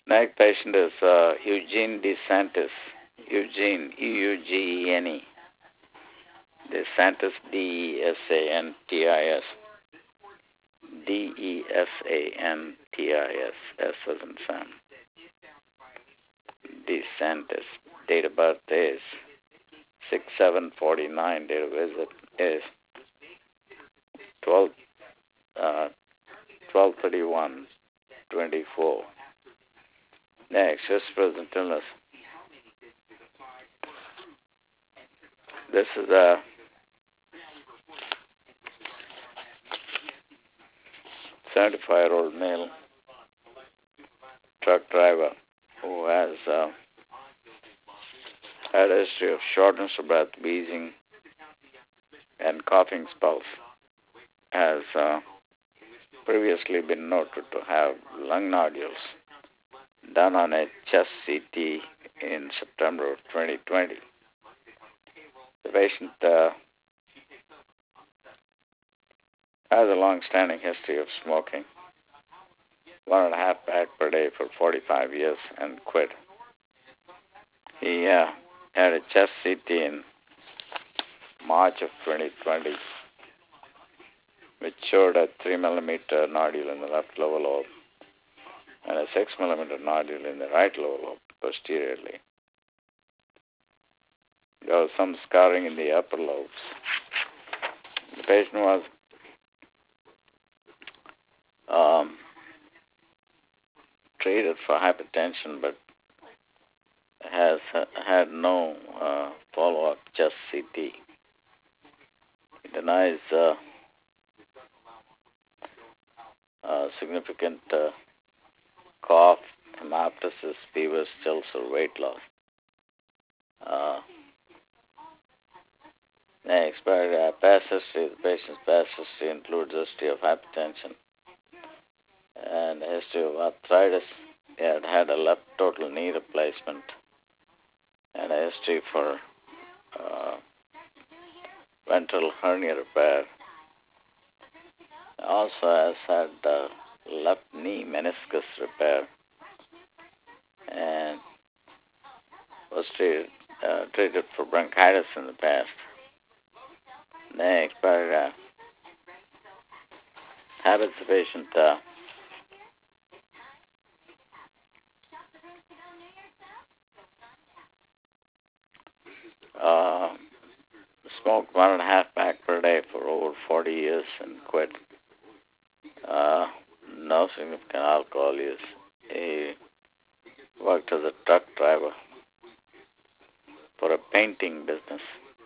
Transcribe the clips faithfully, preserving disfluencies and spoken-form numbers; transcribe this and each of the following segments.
Next patient is uh, Eugene DeSantis. Eugene, E U G E N E. DeSantis, D E S A N T I S. D E S A N T I S. S as in Sam. DeSantis. Date of birth is six seven forty-nine. Date of visit is twelve, uh, twelve thirty-one twenty-four. Next, just present illness. This is a seventy-five-year-old male truck driver who has uh, had a history of shortness of breath, wheezing, and coughing spells. Has uh, previously been noted to have lung nodules done on a chest C T in September of twenty twenty. The patient uh, has a long-standing history of smoking, one and a half pack per day for forty-five years, and quit. He uh, had a chest C T in March of twenty twenty, which showed a three millimeter nodule in the left lower lobe and a six millimeter nodule in the right lower lobe posteriorly. There was some scarring in the upper lobes. The patient was um, treated for hypertension, but has uh, had no uh, follow-up chest C T. He denies uh, uh, significant uh, cough, hemoptysis, fever, chills, or weight loss. Uh, next, uh, past history. The patient's past history includes history of hypertension and a history of arthritis. He had had a left total knee replacement and a history for uh, ventral hernia repair. Also has had uh, left knee meniscus repair and was treated, uh, treated for bronchitis in the past. Next paragraph. Habits the patient uh, uh, smoked one and a half pack per day for over forty years and quit. Uh, no significant alcohol use. He worked as a truck driver for a painting business.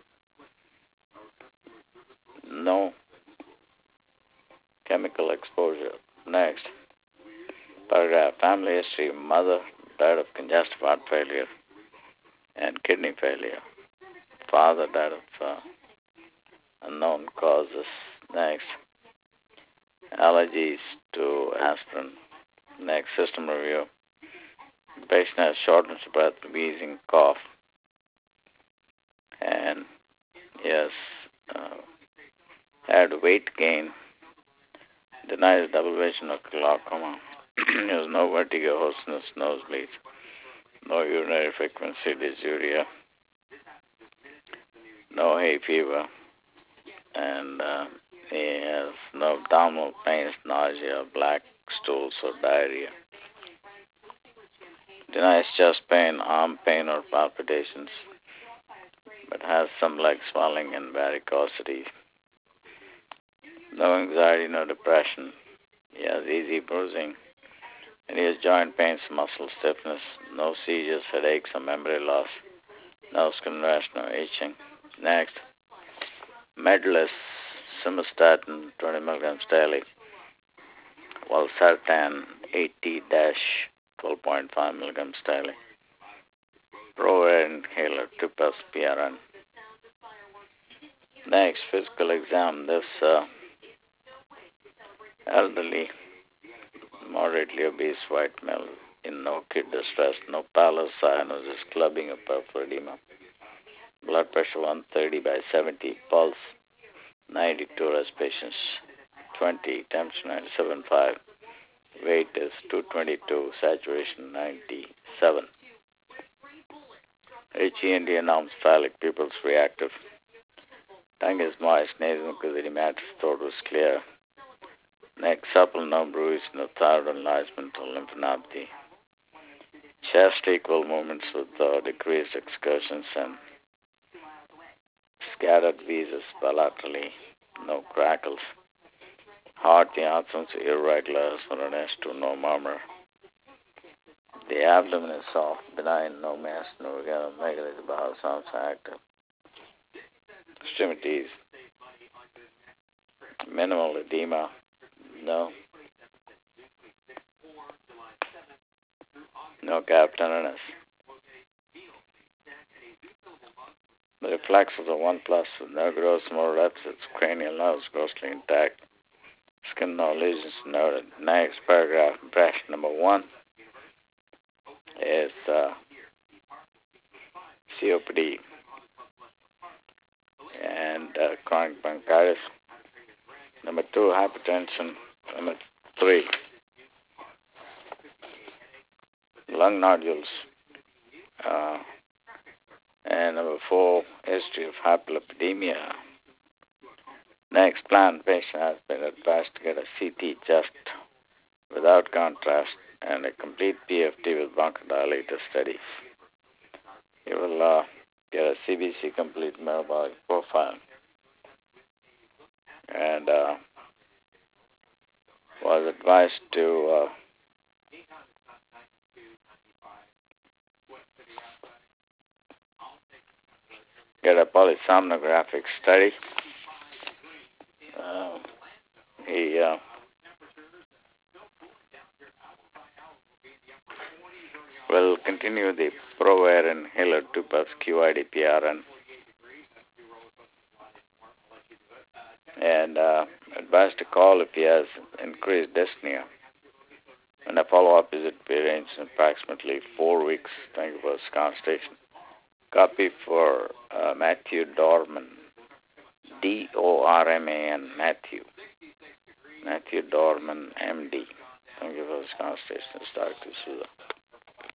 No chemical exposure. Next paragraph. Family history. Mother died of congestive heart failure and kidney failure. Father died of uh, unknown causes. Next. Allergies to aspirin. Next, system review. The patient has shortness of breath, wheezing, cough, and yes, uh, had weight gain. Denies double vision or glaucoma. He has no vertigo, hoarseness, nosebleeds, no urinary frequency, dysuria, no hay fever, and uh, he has no abdominal pains, nausea, black stools, or diarrhea. Denies chest pain, arm pain, or palpitations, but has some leg swelling and varicosity. No anxiety, no depression. He has easy bruising, and he has joint pains, muscle stiffness, no seizures, headaches, or memory loss, no skin rash, no itching. Next, Medless, simvastatin, twenty milligrams daily, valsartan, eighty twelve point five milligrams daily, ProAir inhaler, two plus P R N. Next, physical exam. This uh, elderly, moderately obese white male in no kid distress, no pallor, cyanosis, clubbing, or peripheral edema. Blood pressure one thirty by seventy, pulse ninety-two, respiration twenty, temperature ninety-seven point five. weight is two twenty-two, saturation ninety-seven. H E N D announced phallic pupils reactive. Tongue is moist, nasal mucous edematous, throat was clear. Neck supple, no bruise, no thyroid enlargement or lymphadenopathy. Chest equal movements with uh, decreased excursions and scattered visas bilaterally, no crackles. Heart, the absence of irregular soreness to no murmur. The abdomen is soft, benign, no mass, no regular megalith, bowel sounds active. Extremities, minimal edema, no. No calf tenderness. The reflexes are one plus with no gross motor deficits, cranial nerves grossly intact. Skin no lesions noted. Next paragraph, impression number one is uh, C O P D and uh, chronic bronchitis. Number two, hypertension. Number three, lung nodules. Uh, and number four, history of hyperlipidemia. Next, planned patient has been advised to get a C T chest without contrast and a complete P F T with bronchodilator study. He will uh, get a C B C complete metabolic profile and uh, was advised to uh, get a polysomnographic study. Uh, he uh, will continue the ProAir inhaler two plus Q I D P R N and uh, advised to call if he has increased dyspnea. And a follow-up visit will be arranged in approximately four weeks. Thank you for this conversation. Copy for uh, Matthew Dorman, D O R M A N, Matthew. Matthew Dorman, M D. Thank you for this conversation. It's Doctor Souza.